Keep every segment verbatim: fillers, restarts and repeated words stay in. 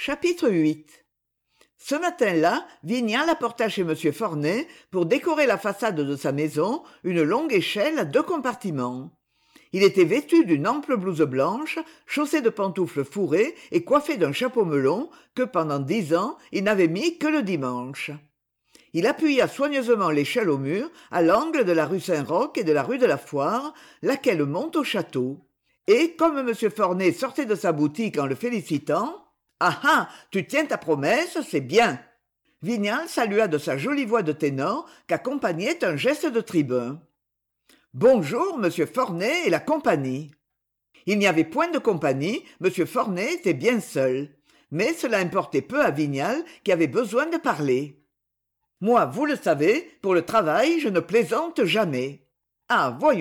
Chapitre huit. Ce matin-là, Vignal apporta chez M. Fornet, pour décorer la façade de sa maison, une longue échelle à deux compartiments. Il était vêtu d'une ample blouse blanche, chaussé de pantoufles fourrées et coiffé d'un chapeau melon que, pendant dix ans, il n'avait mis que le dimanche. Il appuya soigneusement l'échelle au mur, à l'angle de la rue Saint-Roch et de la rue de la Foire, laquelle monte au château. Et, comme M. Fornet sortait de sa boutique en le félicitant, « Ah ah, tu tiens ta promesse, c'est bien !» Vignal salua de sa jolie voix de ténor qu'accompagnait un geste de tribun. « Bonjour, monsieur Fornet et la compagnie !» Il n'y avait point de compagnie, monsieur Fornet était bien seul. Mais cela importait peu à Vignal qui avait besoin de parler. « Moi, vous le savez, pour le travail, je ne plaisante jamais. Ah, voyons !»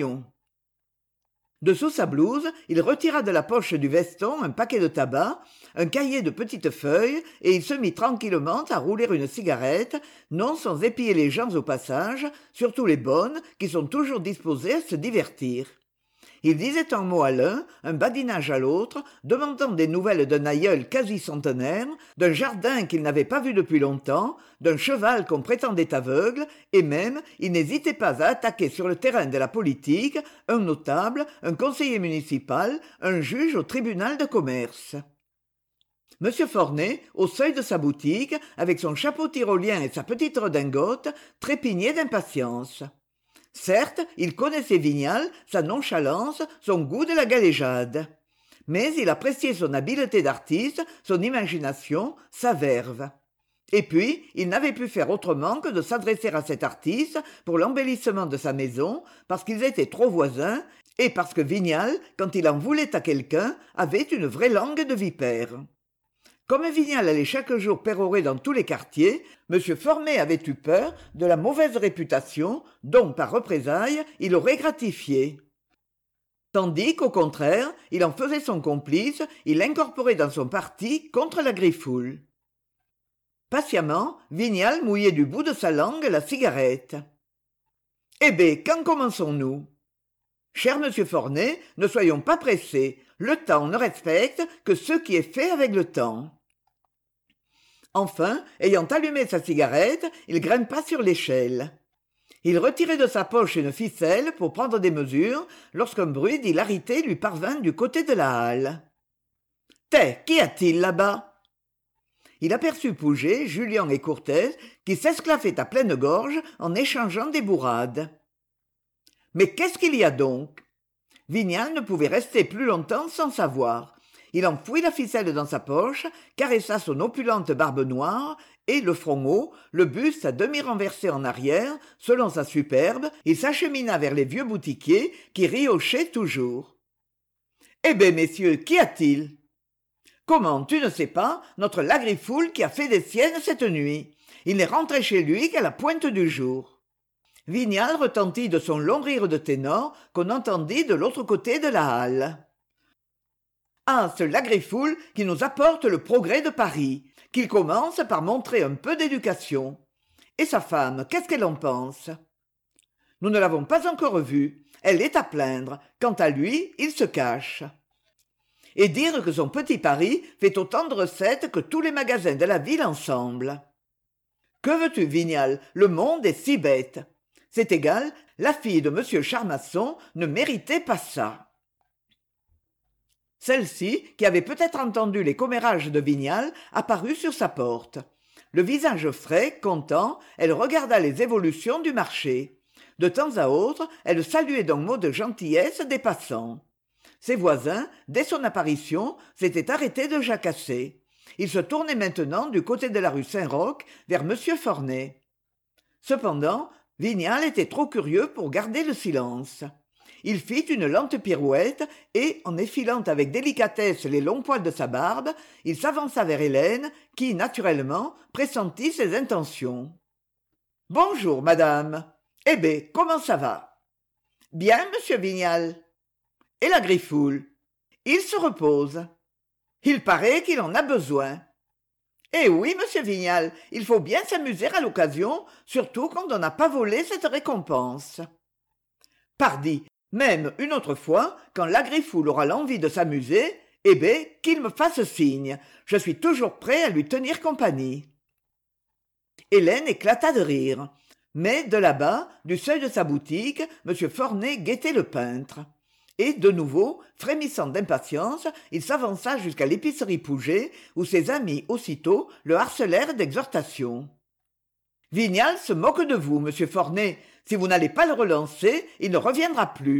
De sous sa blouse, il retira de la poche du veston un paquet de tabac, un cahier de petites feuilles, et il se mit tranquillement à rouler une cigarette, non sans épier les gens au passage, surtout les bonnes, qui sont toujours disposées à se divertir. Il disait un mot à l'un, un badinage à l'autre, demandant des nouvelles d'un aïeul quasi centenaire, d'un jardin qu'il n'avait pas vu depuis longtemps, d'un cheval qu'on prétendait aveugle, et même il n'hésitait pas à attaquer sur le terrain de la politique un notable, un conseiller municipal, un juge au tribunal de commerce. M. Fornet, au seuil de sa boutique, avec son chapeau tyrolien et sa petite redingote, trépignait d'impatience. Certes, il connaissait Vignal, sa nonchalance, son goût de la galéjade. Mais il appréciait son habileté d'artiste, son imagination, sa verve. Et puis, il n'avait pu faire autrement que de s'adresser à cet artiste pour l'embellissement de sa maison, parce qu'ils étaient trop voisins, et parce que Vignal, quand il en voulait à quelqu'un, avait une vraie langue de vipère. Comme Vignal allait chaque jour pérorer dans tous les quartiers, M. Fornet avait eu peur de la mauvaise réputation dont, par représailles, il aurait gratifié. Tandis qu'au contraire, il en faisait son complice, il l'incorporait dans son parti contre la griffoule. Patiemment, Vignal mouillait du bout de sa langue la cigarette. « Eh bien, quand commençons-nous ?»« Cher monsieur Fornet, ne soyons pas pressés. Le temps ne respecte que ce qui est fait avec le temps. » Enfin, ayant allumé sa cigarette, il grimpa sur l'échelle. Il retirait de sa poche une ficelle pour prendre des mesures lorsqu'un bruit d'hilarité lui parvint du côté de la halle. « Té, qu'y a-t-il là-bas ?» Il aperçut Pouget, Julien et Courtès qui s'esclaffaient à pleine gorge en échangeant des bourrades. « Mais qu'est-ce qu'il y a donc ?» Vignal ne pouvait rester plus longtemps sans savoir. Il enfouit la ficelle dans sa poche, caressa son opulente barbe noire, et, le front haut, le buste à demi renversé en arrière, selon sa superbe, il s'achemina vers les vieux boutiquiers qui riochaient toujours. « Eh bien, messieurs, qu'y a-t-il ?»« Comment, tu ne sais pas, notre Lagrifoule qui a fait des siennes cette nuit. Il n'est rentré chez lui qu'à la pointe du jour. » Vignal retentit de son long rire de ténor qu'on entendit de l'autre côté de la halle. « Ah, ce Lagrifoule qui nous apporte le progrès de Paris, qu'il commence par montrer un peu d'éducation. Et sa femme, qu'est-ce qu'elle en pense ? Nous ne l'avons pas encore vue, elle est à plaindre, quant à lui, il se cache. Et dire que son petit Paris fait autant de recettes que tous les magasins de la ville ensemble. Que veux-tu, Vignal, le monde est si bête. C'est égal, la fille de monsieur Charmasson ne méritait pas ça. » Celle-ci, qui avait peut-être entendu les commérages de Vignal, apparut sur sa porte. Le visage frais, content, elle regarda les évolutions du marché. De temps à autre, elle saluait d'un mot de gentillesse des passants. Ses voisins, dès son apparition, s'étaient arrêtés de jacasser. Ils se tournaient maintenant du côté de la rue Saint-Roch vers monsieur Fornet. Cependant, Vignal était trop curieux pour garder le silence. Il fit une lente pirouette et, en effilant avec délicatesse les longs poils de sa barbe, il s'avança vers Hélène, qui, naturellement, pressentit ses intentions. « Bonjour, madame. Eh bien, comment ça va ?»« Bien, monsieur Vignal. »« Et la griffoule ?»« Il se repose. »« Il paraît qu'il en a besoin. »« Eh oui, monsieur Vignal, il faut bien s'amuser à l'occasion, surtout quand on n'a pas volé cette récompense. »« Pardi, même une autre fois, quand l'Agrifoule aura l'envie de s'amuser, Eh bien, qu'il me fasse signe. Je suis toujours prêt à lui tenir compagnie. Hélène éclata de rire. Mais, de là-bas, du seuil de sa boutique, M. Fornet guettait le peintre. Et, de nouveau, frémissant d'impatience, il s'avança jusqu'à l'épicerie Pouget, où ses amis, aussitôt, le harcelèrent d'exhortations. « Vignal se moque de vous, monsieur Fornet. Si vous n'allez pas le relancer, il ne reviendra plus. »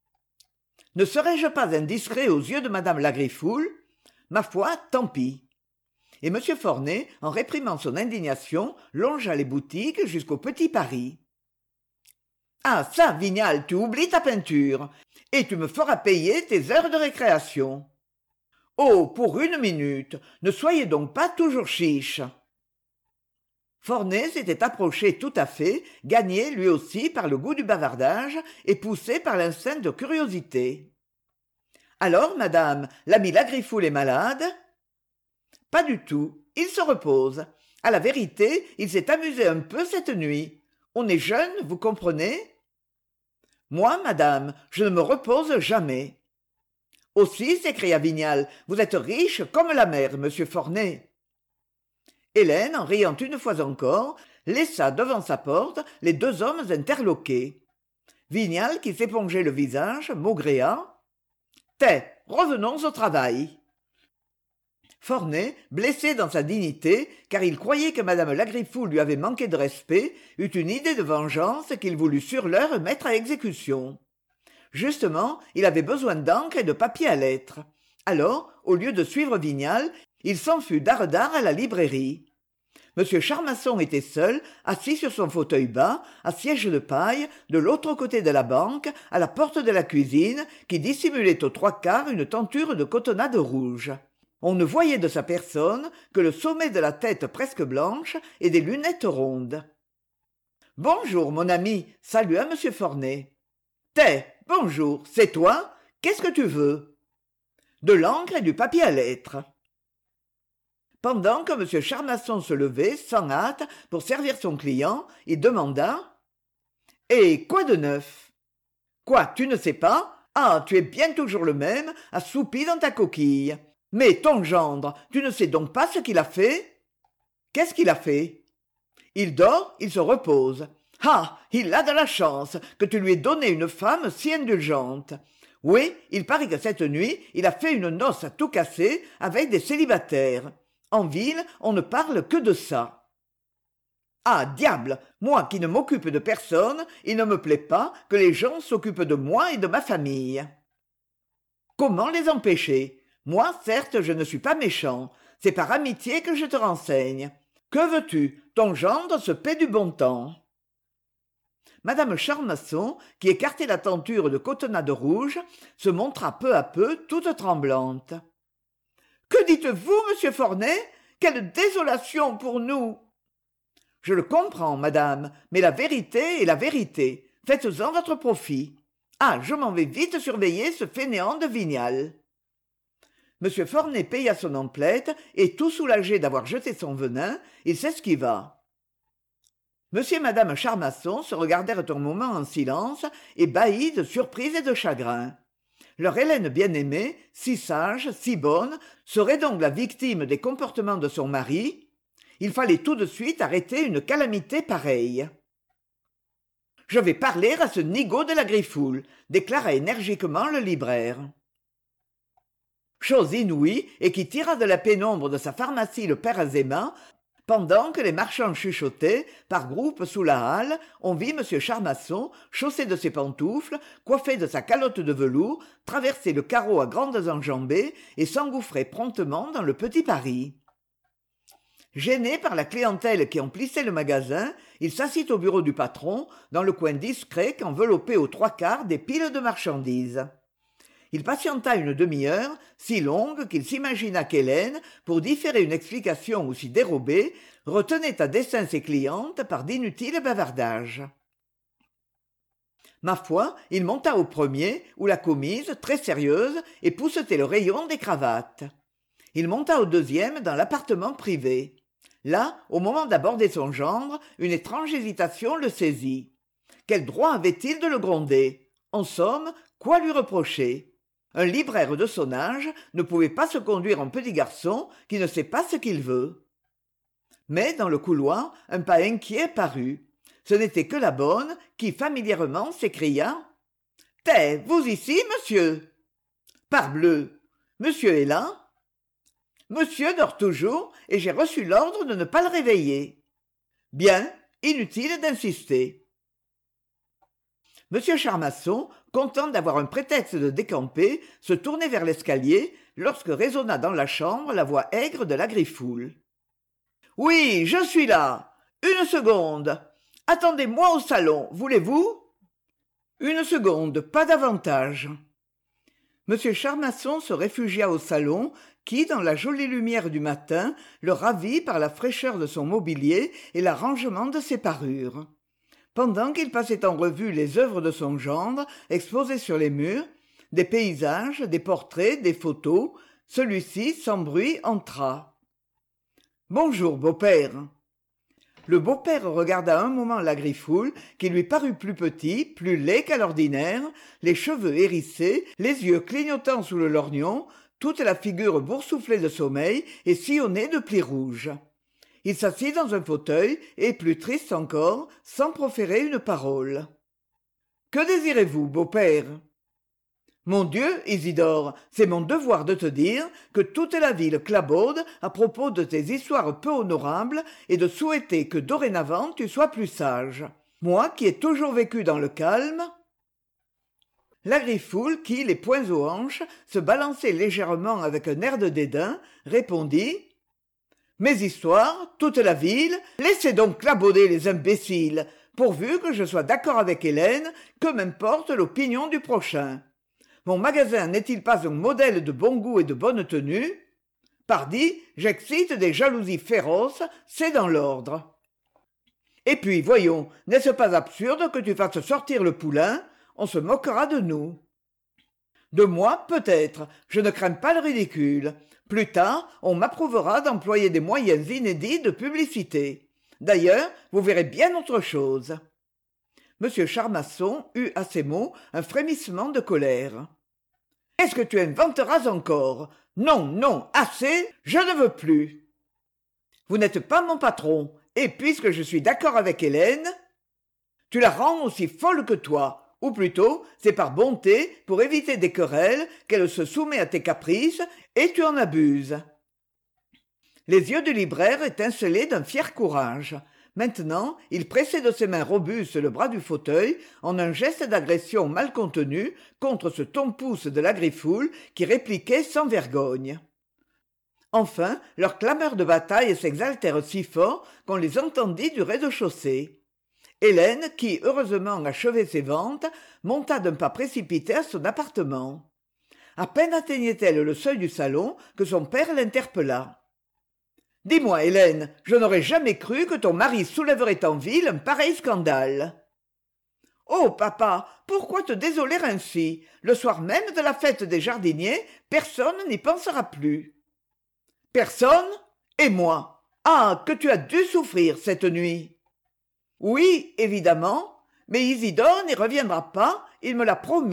Ne serais-je pas indiscret aux yeux de madame la Griffoul ? Ma foi, tant pis. Et M. Fornet, en réprimant son indignation, longea les boutiques jusqu'au Petit Paris. « Ah ça, Vignal, tu oublies ta peinture, et tu me feras payer tes heures de récréation. Oh, pour une minute, ne soyez donc pas toujours chiche. » Fornet s'était approché tout à fait, gagné lui aussi par le goût du bavardage et poussé par l'instinct de curiosité. « Alors, madame, l'ami Lagriffoul est malade ?»« Pas du tout, il se repose. À la vérité, il s'est amusé un peu cette nuit. On est jeune, vous comprenez ? Moi, madame, je ne me repose jamais. »« Aussi, s'écria Vignal, vous êtes riche comme la mer, monsieur Fornet. » Hélène, en riant une fois encore, laissa devant sa porte les deux hommes interloqués. Vignal, qui s'épongeait le visage, maugréa. « Tais, revenons au travail. » Fornet, blessé dans sa dignité, car il croyait que madame Lagriffoul lui avait manqué de respect, eut une idée de vengeance qu'il voulut sur l'heure mettre à exécution. Justement, il avait besoin d'encre et de papier à lettres. Alors, au lieu de suivre Vignal, il s'en fut d'arre-d'arre à la librairie. M. Charmasson était seul, assis sur son fauteuil bas, à siège de paille, de l'autre côté de la banque, à la porte de la cuisine, qui dissimulait aux trois quarts une tenture de cotonnade rouge. On ne voyait de sa personne que le sommet de la tête presque blanche et des lunettes rondes. « Bonjour, mon ami, salua M. Fornet. « Tais, bonjour, c'est toi ? Qu'est-ce que tu veux ?»« De l'encre et du papier à lettres. » Pendant que M. Charmasson se levait, sans hâte, pour servir son client, il demanda « Et quoi de neuf ? Quoi, tu ne sais pas ? Ah, tu es bien toujours le même, assoupi dans ta coquille. Mais ton gendre, tu ne sais donc pas ce qu'il a fait ? Qu'est-ce qu'il a fait ? Il dort, il se repose. Ah, il a de la chance que tu lui aies donné une femme si indulgente. Oui, il paraît que cette nuit, il a fait une noce à tout casser avec des célibataires. En ville, on ne parle que de ça. Ah, diable, moi qui ne m'occupe de personne, il ne me plaît pas que les gens s'occupent de moi et de ma famille. Comment les empêcher ? Moi, certes, je ne suis pas méchant. C'est par amitié que je te renseigne. Que veux-tu ? Ton gendre se paie du bon temps. Madame Charmasson, qui écartait la tenture de cotonnade rouge, se montra peu à peu toute tremblante. « Que dites-vous, monsieur Fornet ? Quelle désolation pour nous !»« Je le comprends, madame, mais la vérité est la vérité. Faites-en votre profit. Ah, je m'en vais vite surveiller ce fainéant de Vignal. » M. Fornet paya son emplette et, tout soulagé d'avoir jeté son venin, il s'esquiva. M. et Mme Charmasson se regardèrent un moment en silence, ébahis de surprise et de chagrin. Leur Hélène bien-aimée, si sage, si bonne, serait donc la victime des comportements de son mari ? Il fallait tout de suite arrêter une calamité pareille. « Je vais parler à ce nigaud de la Griffoul », déclara énergiquement le libraire. Chose inouïe, et qui tira de la pénombre de sa pharmacie le père Azéma, pendant que les marchands chuchotaient, par groupes sous la halle, on vit M. Charmasson, chaussé de ses pantoufles, coiffé de sa calotte de velours, traverser le carreau à grandes enjambées et s'engouffrer promptement dans le Petit Paris. Gêné par la clientèle qui emplissait le magasin, il s'assit au bureau du patron, dans le coin discret qu'enveloppaient aux trois quarts des piles de marchandises. Il patienta une demi-heure, si longue qu'il s'imagina qu'Hélène, pour différer une explication aussi dérobée, retenait à dessein ses clientes par d'inutiles bavardages. Ma foi, il monta au premier, où la commise, très sérieuse, époussetait le rayon des cravates. Il monta au deuxième, dans l'appartement privé. Là, au moment d'aborder son gendre, une étrange hésitation le saisit. Quel droit avait-il de le gronder ? En somme, quoi lui reprocher ? Un libraire de son âge ne pouvait pas se conduire en petit garçon qui ne sait pas ce qu'il veut. Mais dans le couloir, un pas inquiet parut. Ce n'était que la bonne qui, familièrement, s'écria « T'es, vous ici, monsieur ?»« Parbleu, monsieur est là ?»« Monsieur dort toujours et j'ai reçu l'ordre de ne pas le réveiller. »« Bien, inutile d'insister. » Monsieur Charmasson, content d'avoir un prétexte de décamper, se tournait vers l'escalier lorsque résonna dans la chambre la voix aigre de la Griffoul. « Oui, je suis là. Une seconde. Attendez-moi au salon, voulez-vous ?» Une seconde, pas davantage. Monsieur Charmasson se réfugia au salon qui, dans la jolie lumière du matin, le ravit par la fraîcheur de son mobilier et l'arrangement de ses parures. Pendant qu'il passait en revue les œuvres de son gendre exposées sur les murs, des paysages, des portraits, des photos, celui-ci, sans bruit, entra. « Bonjour, beau-père. » Le beau-père regarda un moment la Griffoul, qui lui parut plus petit, plus laid qu'à l'ordinaire, les cheveux hérissés, les yeux clignotant sous le lorgnon, toute la figure boursouflée de sommeil et sillonnée de plis rouges. Il s'assit dans un fauteuil et, plus triste encore, sans proférer une parole. « Que désirez-vous, beau-père ?»« Mon Dieu, Isidore, c'est mon devoir de te dire que toute la ville clabaude à propos de tes histoires peu honorables et de souhaiter que dorénavant tu sois plus sage. Moi qui ai toujours vécu dans le calme... » La Griffoul, qui, les poings aux hanches, se balançait légèrement avec un air de dédain, répondit « Mes histoires, toute la ville, laissez donc clabauder les imbéciles, pourvu que je sois d'accord avec Hélène, que m'importe l'opinion du prochain. Mon magasin n'est-il pas un modèle de bon goût et de bonne tenue ? Pardi, j'excite des jalousies féroces, c'est dans l'ordre. Et puis, voyons, n'est-ce pas absurde que tu fasses sortir le poulain ? On se moquera de nous. De moi, peut-être, je ne crains pas le ridicule. Plus tard, on m'approuvera d'employer des moyens inédits de publicité. D'ailleurs, vous verrez bien autre chose. Monsieur Charmasson eut à ces mots un frémissement de colère. « Qu'est-ce que tu inventeras encore ? Non, non, assez, je ne veux plus. Vous n'êtes pas mon patron, et puisque je suis d'accord avec Hélène, tu la rends aussi folle que toi. Ou plutôt, c'est par bonté, pour éviter des querelles, qu'elle se soumet à tes caprices, et tu en abuses. » Les yeux du libraire étincelaient d'un fier courage. Maintenant, il pressait de ses mains robustes le bras du fauteuil en un geste d'agression mal contenu contre ce ton-pouce de la Griffoul qui répliquait sans vergogne. Enfin, leurs clameurs de bataille s'exaltèrent si fort qu'on les entendit du rez-de-chaussée. Hélène, qui heureusement achevait ses ventes, monta d'un pas précipité à son appartement. À peine atteignait-elle le seuil du salon que son père l'interpella. « Dis-moi, Hélène, je n'aurais jamais cru que ton mari soulèverait en ville un pareil scandale. »« Oh, papa, pourquoi te désoler ainsi ? Le soir même de la fête des jardiniers, personne n'y pensera plus. »« Personne ? Et moi ? Ah, que tu as dû souffrir cette nuit !» « Oui, évidemment, mais Isidore n'y reviendra pas, il me l'a promis. »«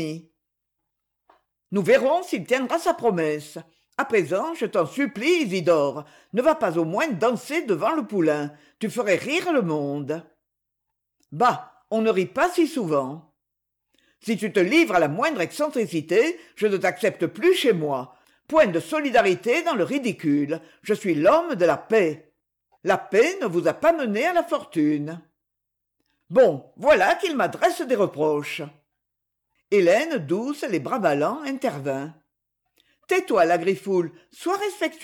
Nous verrons s'il tiendra sa promesse. À présent, je t'en supplie, Isidore, ne va pas au moins danser devant le poulain, tu ferais rire le monde. »« Bah, on ne rit pas si souvent. »« Si tu te livres à la moindre excentricité, je ne t'accepte plus chez moi. Point de solidarité dans le ridicule, je suis l'homme de la paix. La paix ne vous a pas mené à la fortune. » Bon, voilà qu'il m'adresse des reproches. Hélène, douce, les bras ballants, intervint. « Tais-toi, la Griffoul, sois respectueux. »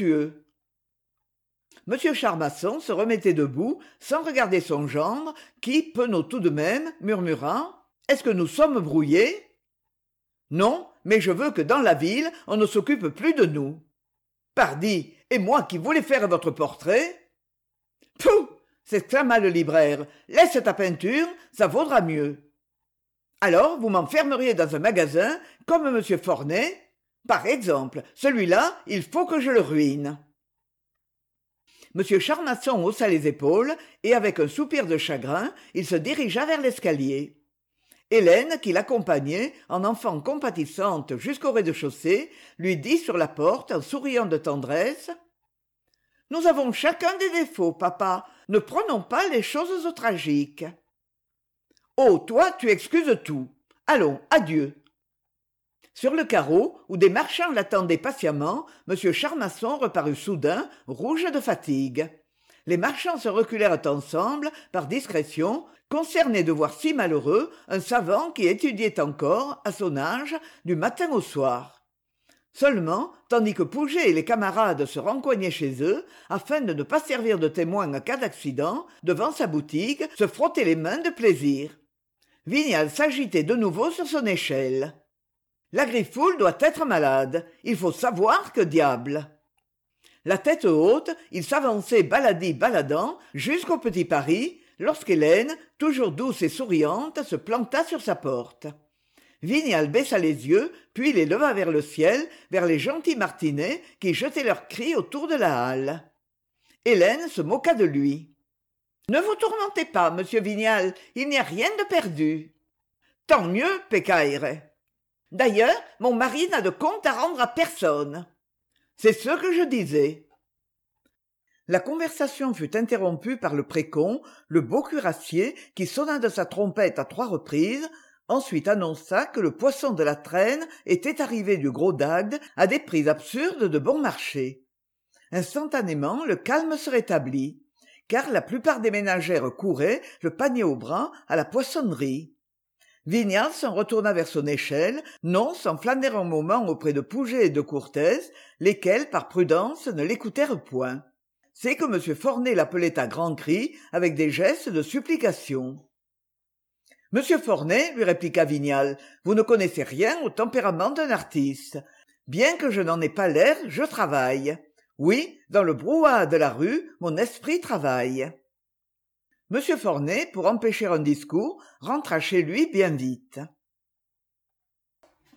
Monsieur Charmasson se remettait debout, sans regarder son gendre, qui, penaud tout de même, murmura « Est-ce que nous sommes brouillés ?»« Non, mais je veux que dans la ville, on ne s'occupe plus de nous. »« Pardi, et moi qui voulais faire votre portrait ?»« Pouh !» s'exclama le libraire, « laisse ta peinture, ça vaudra mieux. » Alors, vous m'enfermeriez dans un magasin, comme M. Fornet. Par exemple, celui-là, il faut que je le ruine. M. Charmasson haussa les épaules, et avec un soupir de chagrin, il se dirigea vers l'escalier. hélène qui l'accompagnait en enfant compatissante jusqu'au rez-de-chaussée lui dit sur la porte en souriant de tendresse: nous avons chacun des défauts, papa, ne prenons pas les choses au tragique. Oh, toi, tu excuses tout. Allons, adieu. Sur le carreau, où des marchands l'attendaient patiemment, m Charmasson reparut soudain, rouge de fatigue. Les marchands se reculèrent ensemble, par discrétion, concernés de voir si malheureux un savant qui étudiait encore, à son âge, du matin au soir. Seulement, tandis que Pouget et les camarades se rencoignaient chez eux, afin de ne pas servir de témoins en cas d'accident, devant sa boutique, se frottaient les mains de plaisir. Vignal s'agitait de nouveau sur son échelle. La Griffoul doit être malade. Il faut savoir que diable. La tête haute, il s'avançait baladi baladant jusqu'au Petit Paris, lorsqu'Hélène, toujours douce et souriante, se planta sur sa porte. Vignal baissa les yeux, puis les leva vers le ciel, vers les gentils martinets qui jetaient leurs cris autour de la halle. Hélène se moqua de lui. « Ne vous tourmentez pas, monsieur Vignal, il n'y a rien de perdu. »« Tant mieux, Pécaïre. D'ailleurs, mon mari n'a de compte à rendre à personne. » C'est ce que je disais. La conversation fut interrompue par le précomte, le beau cuirassier, qui sonna de sa trompette à trois reprises, ensuite annonça que le poisson de la traîne était arrivé du Gros d'Agde à des prix absurdes de bon marché. Instantanément, le calme se rétablit, car la plupart des ménagères couraient, le panier au bras, à la poissonnerie. Vignal s'en retourna vers son échelle, non sans flâner un moment auprès de Pouget et de Courthez, lesquels, par prudence, ne l'écoutèrent point. C'est que M. Fornet l'appelait à grands cris, avec des gestes de supplication. « Monsieur Fornet, lui répliqua Vignal, vous ne connaissez rien au tempérament d'un artiste. Bien que je n'en ai pas l'air, je travaille. Oui, dans le brouhaha de la rue, mon esprit travaille. » M. Fornet, pour empêcher un discours, rentra chez lui bien vite.